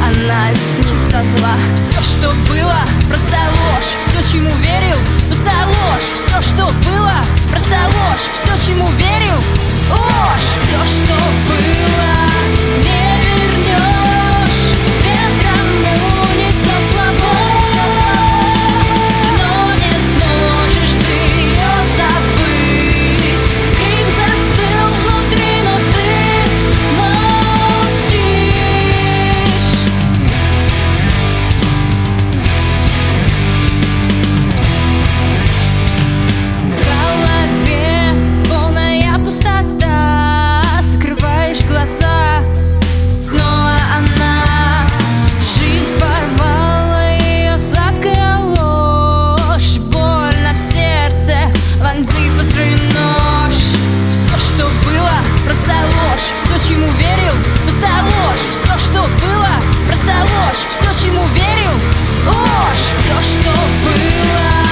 она ведь не со зла. Все, что было, просто ложь. Все, чему верил, просто ложь. Все, что было, просто ложь. Все, чему верил, ложь. Все, что было, не вернешь. Ветром унесет слабо, но не сможешь ты ее забыть. Крик застыл внутри, но ты молчишь. В голове полная пустота, закрываешь глаза, снова она. Жизнь порвала ее сладкая ложь, больно в сердце, вонзив острый нож. Все, что было, просто ложь. Все, чему верил, просто ложь. Все, что было, просто ложь. Все, чему верил, ложь. Все, что было.